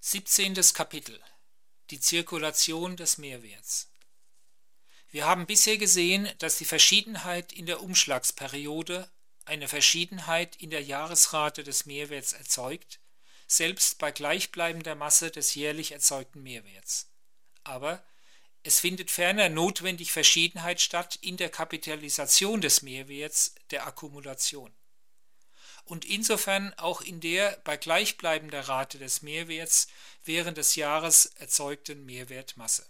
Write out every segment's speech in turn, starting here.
17. Kapitel: Die Zirkulation des Mehrwerts. Wir haben bisher gesehen, dass die Verschiedenheit in der Umschlagsperiode eine Verschiedenheit in der Jahresrate des Mehrwerts erzeugt, selbst bei gleichbleibender Masse des jährlich erzeugten Mehrwerts. Aber es findet ferner notwendig Verschiedenheit statt in der Kapitalisation des Mehrwerts, der Akkumulation. Und insofern auch in der bei gleichbleibender Rate des Mehrwerts während des Jahres erzeugten Mehrwertmasse.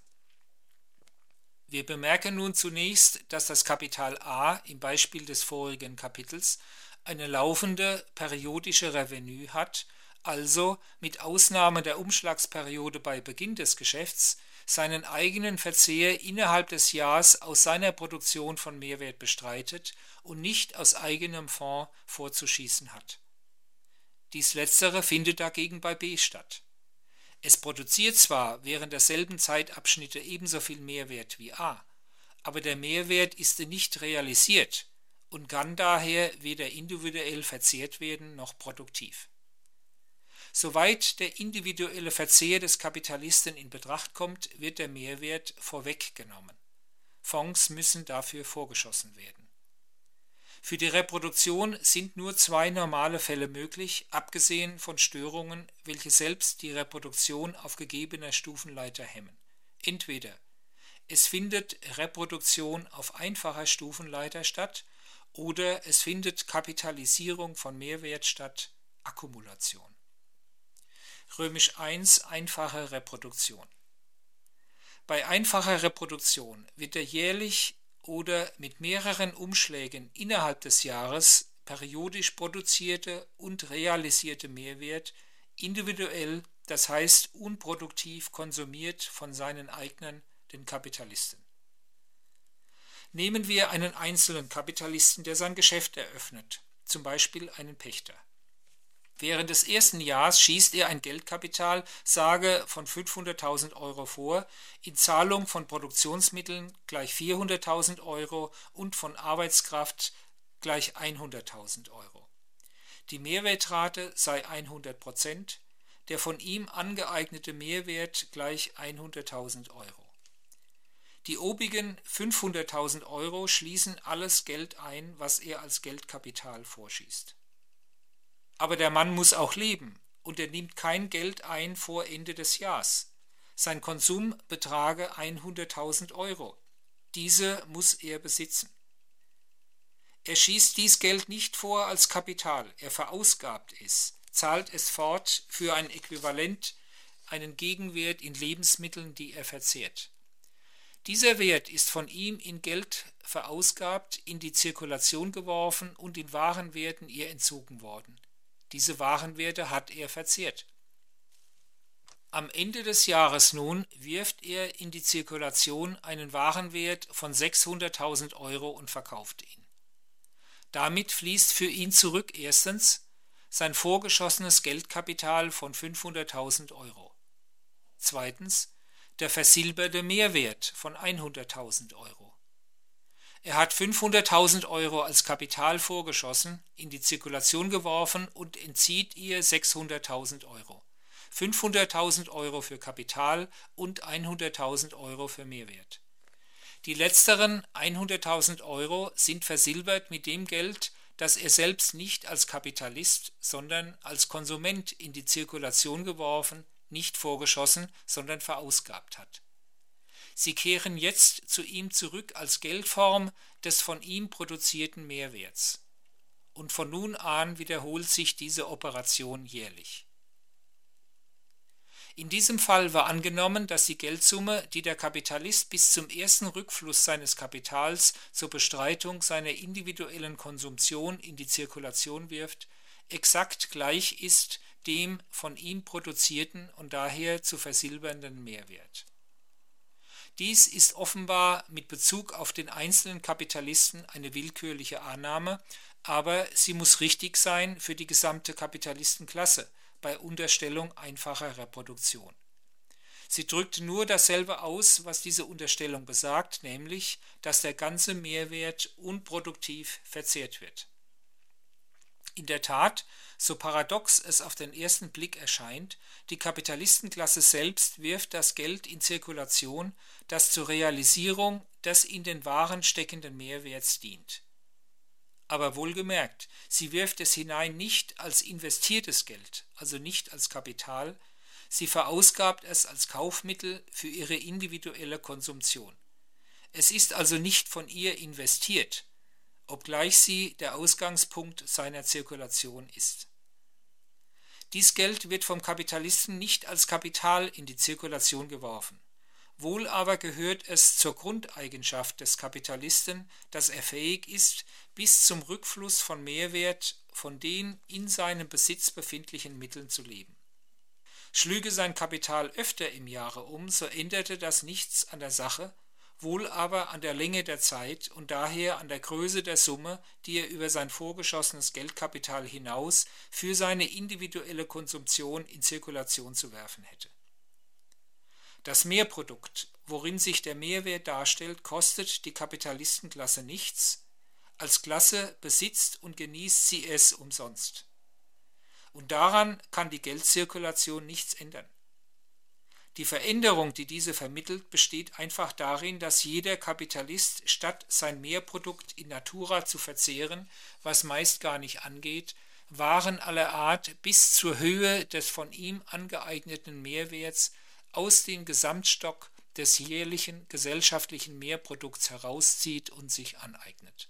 Wir bemerken nun zunächst, dass das Kapital A im Beispiel des vorigen Kapitels eine laufende periodische Revenue hat, also mit Ausnahme der Umschlagsperiode bei Beginn des Geschäfts seinen eigenen Verzehr innerhalb des Jahres aus seiner Produktion von Mehrwert bestreitet und nicht aus eigenem Fonds vorzuschießen hat. Dies Letztere findet dagegen bei B statt. Es produziert zwar während derselben Zeitabschnitte ebenso viel Mehrwert wie A, aber der Mehrwert ist nicht realisiert und kann daher weder individuell verzehrt werden noch produktiv. Soweit der individuelle Verzehr des Kapitalisten in Betracht kommt, wird der Mehrwert vorweggenommen. Fonds müssen dafür vorgeschossen werden. Für die Reproduktion sind nur zwei normale Fälle möglich, abgesehen von Störungen, welche selbst die Reproduktion auf gegebener Stufenleiter hemmen. Entweder es findet Reproduktion auf einfacher Stufenleiter statt oder es findet Kapitalisierung von Mehrwert statt, Akkumulation. Römisch 1 Einfache Reproduktion. Bei einfacher Reproduktion wird der jährlich oder mit mehreren Umschlägen innerhalb des Jahres periodisch produzierte und realisierte Mehrwert individuell, das heißt unproduktiv konsumiert von seinen Eignern, den Kapitalisten. Nehmen wir einen einzelnen Kapitalisten, der sein Geschäft eröffnet, zum Beispiel einen Pächter. Während des ersten Jahres schießt er ein Geldkapital, sage von 500.000 Euro vor, in Zahlung von Produktionsmitteln gleich 400.000 Euro und von Arbeitskraft gleich 100.000 Euro. Die Mehrwertrate sei 100%, der von ihm angeeignete Mehrwert gleich 100.000 Euro. Die obigen 500.000 Euro schließen alles Geld ein, was er als Geldkapital vorschießt. Aber der Mann muss auch leben und er nimmt kein Geld ein vor Ende des Jahres. Sein Konsum betrage 100.000 Euro. Diese muss er besitzen. Er schießt dies Geld nicht vor als Kapital, er verausgabt es, zahlt es fort für ein Äquivalent, einen Gegenwert in Lebensmitteln, die er verzehrt. Dieser Wert ist von ihm in Geld verausgabt, in die Zirkulation geworfen und in Warenwerten ihr entzogen worden. Diese Warenwerte hat er verzehrt. Am Ende des Jahres nun wirft er in die Zirkulation einen Warenwert von 600.000 Euro und verkauft ihn. Damit fließt für ihn zurück erstens sein vorgeschossenes Geldkapital von 500.000 Euro. Zweitens der versilberte Mehrwert von 100.000 Euro. Er hat 500.000 Euro als Kapital vorgeschossen, in die Zirkulation geworfen und entzieht ihr 600.000 Euro. 500.000 Euro für Kapital und 100.000 Euro für Mehrwert. Die letzteren 100.000 Euro sind versilbert mit dem Geld, das er selbst nicht als Kapitalist, sondern als Konsument in die Zirkulation geworfen, nicht vorgeschossen, sondern verausgabt hat. Sie kehren jetzt zu ihm zurück als Geldform des von ihm produzierten Mehrwerts. Und von nun an wiederholt sich diese Operation jährlich. In diesem Fall war angenommen, dass die Geldsumme, die der Kapitalist bis zum ersten Rückfluss seines Kapitals zur Bestreitung seiner individuellen Konsumtion in die Zirkulation wirft, exakt gleich ist dem von ihm produzierten und daher zu versilbernden Mehrwert. Dies ist offenbar mit Bezug auf den einzelnen Kapitalisten eine willkürliche Annahme, aber sie muss richtig sein für die gesamte Kapitalistenklasse bei Unterstellung einfacher Reproduktion. Sie drückt nur dasselbe aus, was diese Unterstellung besagt, nämlich, dass der ganze Mehrwert unproduktiv verzehrt wird. In der Tat, so paradox es auf den ersten Blick erscheint, die Kapitalistenklasse selbst wirft das Geld in Zirkulation, das zur Realisierung des in den Waren steckenden Mehrwerts dient. Aber wohlgemerkt, sie wirft es hinein nicht als investiertes Geld, also nicht als Kapital, sie verausgabt es als Kaufmittel für ihre individuelle Konsumtion. Es ist also nicht von ihr investiert, obgleich sie der Ausgangspunkt seiner Zirkulation ist. Dies Geld wird vom Kapitalisten nicht als Kapital in die Zirkulation geworfen. Wohl aber gehört es zur Grundeigenschaft des Kapitalisten, dass er fähig ist, bis zum Rückfluss von Mehrwert von den in seinem Besitz befindlichen Mitteln zu leben. Schlüge sein Kapital öfter im Jahre um, so änderte das nichts an der Sache, wohl aber an der Länge der Zeit und daher an der Größe der Summe, die er über sein vorgeschossenes Geldkapital hinaus für seine individuelle Konsumtion in Zirkulation zu werfen hätte. Das Mehrprodukt, worin sich der Mehrwert darstellt, kostet die Kapitalistenklasse nichts, als Klasse besitzt und genießt sie es umsonst. Und daran kann die Geldzirkulation nichts ändern. Die Veränderung, die diese vermittelt, besteht einfach darin, dass jeder Kapitalist statt sein Mehrprodukt in natura zu verzehren, was meist gar nicht angeht, Waren aller Art bis zur Höhe des von ihm angeeigneten Mehrwerts aus dem Gesamtstock des jährlichen gesellschaftlichen Mehrprodukts herauszieht und sich aneignet.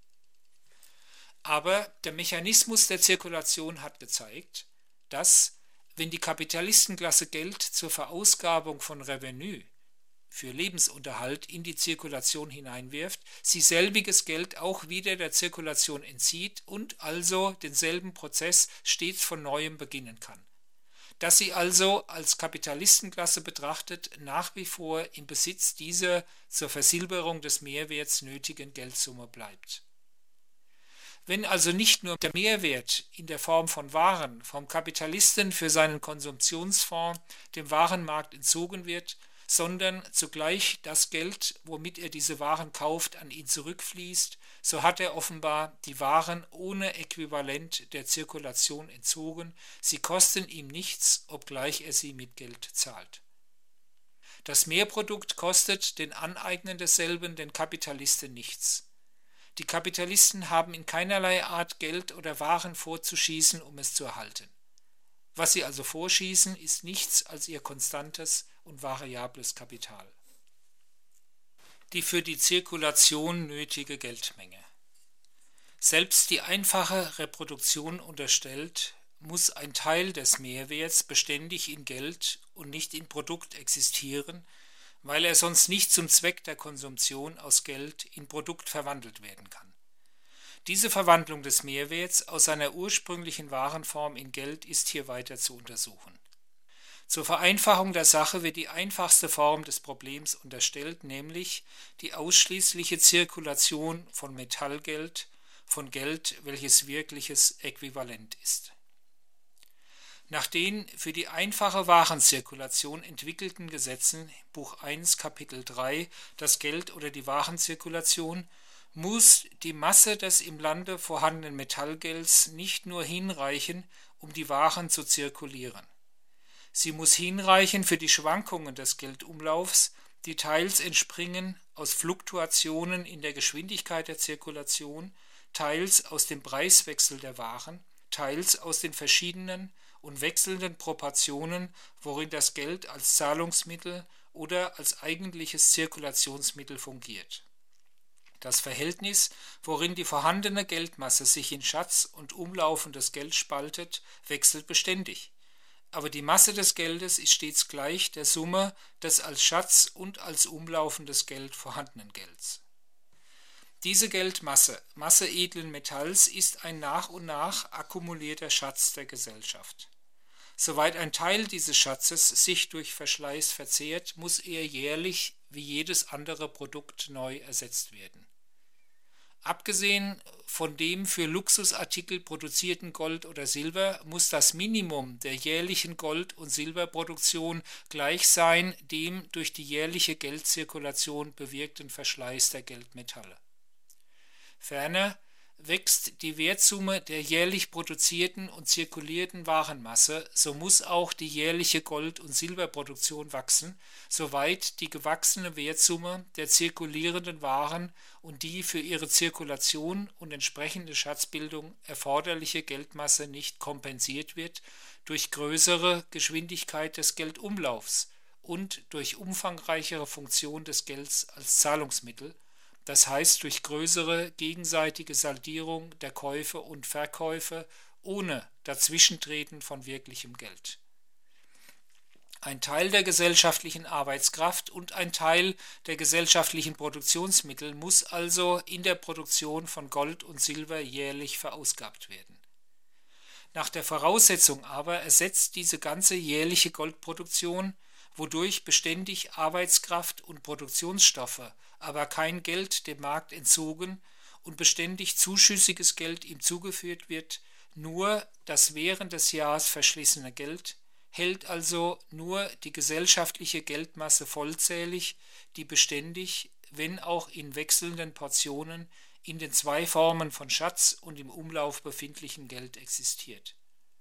Aber der Mechanismus der Zirkulation hat gezeigt, dass, wenn die Kapitalistenklasse Geld zur Verausgabung von Revenu für Lebensunterhalt in die Zirkulation hineinwirft, sie selbiges Geld auch wieder der Zirkulation entzieht und also denselben Prozess stets von neuem beginnen kann. Dass sie also als Kapitalistenklasse betrachtet nach wie vor im Besitz dieser zur Versilberung des Mehrwerts nötigen Geldsumme bleibt. Wenn also nicht nur der Mehrwert in der Form von Waren vom Kapitalisten für seinen Konsumptionsfonds dem Warenmarkt entzogen wird, sondern zugleich das Geld, womit er diese Waren kauft, an ihn zurückfließt, so hat er offenbar die Waren ohne Äquivalent der Zirkulation entzogen, sie kosten ihm nichts, obgleich er sie mit Geld zahlt. Das Mehrprodukt kostet den Aneigner desselben, den Kapitalisten, nichts. Die Kapitalisten haben in keinerlei Art Geld oder Waren vorzuschießen, um es zu erhalten. Was sie also vorschießen, ist nichts als ihr konstantes und variables Kapital. Die für die Zirkulation nötige Geldmenge. Selbst die einfache Reproduktion unterstellt, muss ein Teil des Mehrwerts beständig in Geld und nicht in Produkt existieren, weil er sonst nicht zum Zweck der Konsumption aus Geld in Produkt verwandelt werden kann. Diese Verwandlung des Mehrwerts aus seiner ursprünglichen Warenform in Geld ist hier weiter zu untersuchen. Zur Vereinfachung der Sache wird die einfachste Form des Problems unterstellt, nämlich die ausschließliche Zirkulation von Metallgeld, von Geld, welches wirkliches Äquivalent ist. Nach den für die einfache Warenzirkulation entwickelten Gesetzen, Buch 1, Kapitel 3, das Geld oder die Warenzirkulation, muss die Masse des im Lande vorhandenen Metallgelds nicht nur hinreichen, um die Waren zu zirkulieren. Sie muss hinreichen für die Schwankungen des Geldumlaufs, die teils entspringen aus Fluktuationen in der Geschwindigkeit der Zirkulation, teils aus dem Preiswechsel der Waren, teils aus den verschiedenen und wechselnden Proportionen, worin das Geld als Zahlungsmittel oder als eigentliches Zirkulationsmittel fungiert. Das Verhältnis, worin die vorhandene Geldmasse sich in Schatz und umlaufendes Geld spaltet, wechselt beständig. Aber die Masse des Geldes ist stets gleich der Summe des als Schatz und als umlaufendes Geld vorhandenen Gelds. Diese Geldmasse, Masse edlen Metalls, ist ein nach und nach akkumulierter Schatz der Gesellschaft. Soweit ein Teil dieses Schatzes sich durch Verschleiß verzehrt, muss er jährlich wie jedes andere Produkt neu ersetzt werden. Abgesehen von dem für Luxusartikel produzierten Gold oder Silber muss das Minimum der jährlichen Gold- und Silberproduktion gleich sein dem durch die jährliche Geldzirkulation bewirkten Verschleiß der Geldmetalle. Ferner Wächst die Wertsumme der jährlich produzierten und zirkulierten Warenmasse, so muss auch die jährliche Gold- und Silberproduktion wachsen, soweit die gewachsene Wertsumme der zirkulierenden Waren und die für ihre Zirkulation und entsprechende Schatzbildung erforderliche Geldmasse nicht kompensiert wird durch größere Geschwindigkeit des Geldumlaufs und durch umfangreichere Funktion des Gelds als Zahlungsmittel, das heißt durch größere gegenseitige Saldierung der Käufe und Verkäufe ohne Dazwischentreten von wirklichem Geld. Ein Teil der gesellschaftlichen Arbeitskraft und ein Teil der gesellschaftlichen Produktionsmittel muss also in der Produktion von Gold und Silber jährlich verausgabt werden. Nach der Voraussetzung aber ersetzt diese ganze jährliche Goldproduktion, wodurch beständig Arbeitskraft und Produktionsstoffe, aber kein Geld dem Markt entzogen und beständig zuschüssiges Geld ihm zugeführt wird, nur das während des Jahres verschlissene Geld, hält also nur die gesellschaftliche Geldmasse vollzählig, die beständig, wenn auch in wechselnden Portionen, in den zwei Formen von Schatz und im Umlauf befindlichem Geld existiert.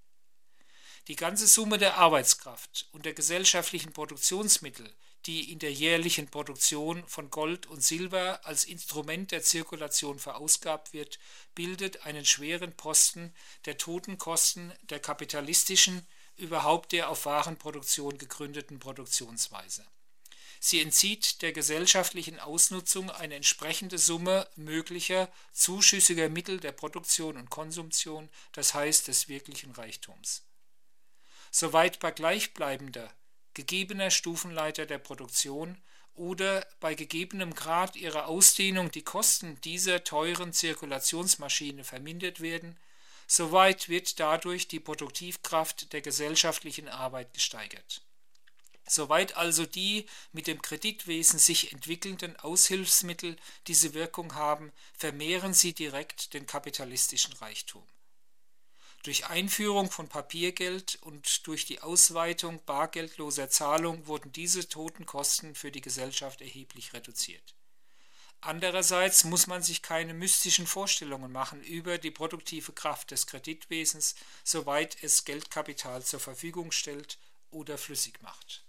Die ganze Summe der Arbeitskraft und der gesellschaftlichen Produktionsmittel, die in der jährlichen Produktion von Gold und Silber als Instrument der Zirkulation verausgabt wird, bildet einen schweren Posten der Totenkosten der kapitalistischen, überhaupt der auf Warenproduktion gegründeten Produktionsweise. Sie entzieht der gesellschaftlichen Ausnutzung eine entsprechende Summe möglicher, zuschüssiger Mittel der Produktion und Konsumption, das heißt des wirklichen Reichtums. Soweit bei gleichbleibender, gegebener Stufenleiter der Produktion oder bei gegebenem Grad ihrer Ausdehnung die Kosten dieser teuren Zirkulationsmaschine vermindert werden, soweit wird dadurch die Produktivkraft der gesellschaftlichen Arbeit gesteigert. Soweit also die mit dem Kreditwesen sich entwickelnden Aushilfsmittel diese Wirkung haben, vermehren sie direkt den kapitalistischen Reichtum. Durch Einführung von Papiergeld und durch die Ausweitung bargeldloser Zahlung wurden diese Totenkosten für die Gesellschaft erheblich reduziert. Andererseits muss man sich keine mystischen Vorstellungen machen über die produktive Kraft des Kreditwesens, soweit es Geldkapital zur Verfügung stellt oder flüssig macht.